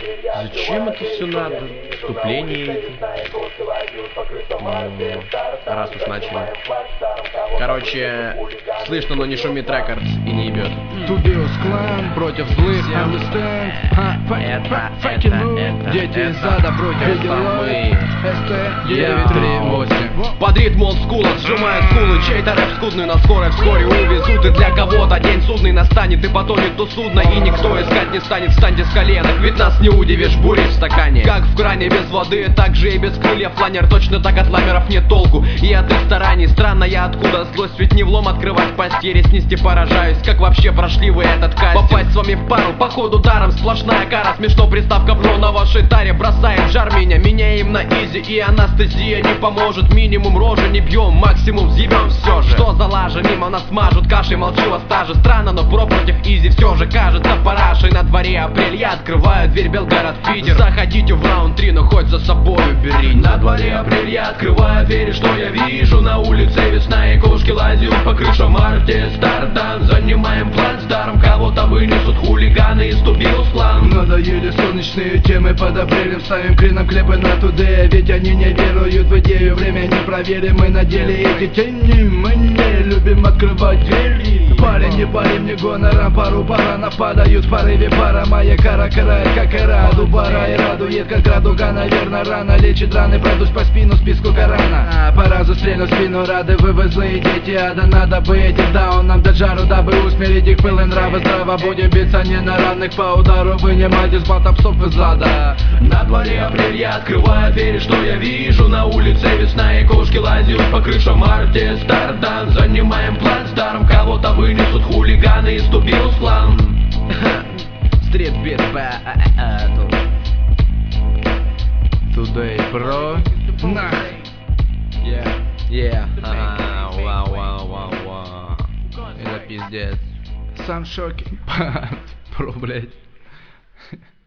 Зачем это все надо? Вступление эти. Раз уж начали. Короче, слышно, но не шумит рекордс и не ебет. Тубиус клан против злых, understand. Дети из ада против героев. СТ-938. Под ритм олдскула сжимают скулы. Чей-то рэп скудный на скорой вскоре увезут. И для кого-то день судный настанет и потонет то судно. И никто искать не станет, встаньте с коленок. Ведь нас не удивишь бурей в стакане. Как в кране без воды, так же и без крыльев. Лайнер точно так от ламеров нет толку. И от их стараний странно я откуда злость. Ведь не влом открывать пасть, я снести поражаюсь. Как вообще прошли вы этот кастинг? Попасть с вами в пару, походу даром. Сплошная кара, смешно приставка про на вашей таре. Бросает в жар меня, меняем на изи. И анестезия не поможет. Минимум рожи не бьем, максимум съебем все же. Что за лажа, мимо нас мажут кашей, молчу о стаже. Странно, но про против изи все же кажется парашей. На дворе апрель, я открываю дверь, Белгород, Питер. Заходите в раунд 3, но хоть за собой уберите. На дворе апрель, я открываю дверь, что я вижу? На улице весна и кошки лазят по крышам Артистардан. Занимаем плацдарм, кого-то вынесут хулиганы, и ступил в план. Надоели солнечные темы, под апрелем ставим клином клепы на туде. Ведь они не веруют в идею, время не проверим. Мы на деле эти тени, мы не любим открывать двери. Парень, не парень, не гонорам, пару баранов падают в порыве пара. Моя кара карает, как и раду, бара и радует, как радуга, наверное, рано лечит раны, пройдусь по спину списку Корана. По разу стрельну в спину, рады вы злые дети ада. Надо быть даун нам до жару, дабы усмирить их пыл и нравы. Здраво будем биться не на равных по удару. Вынимать из блата псов из ада. На дворе апрель, я открываю двери, что я вижу? На улице весна и кошки лазят по крышам Артистардан. Занимаем плацдарм, кого-то вынесут хулиганы, и ступил в план. Стрит-бит battle. Today, bro. Нах. Вау. Это пиздец. Сам в шоке. Про, блять.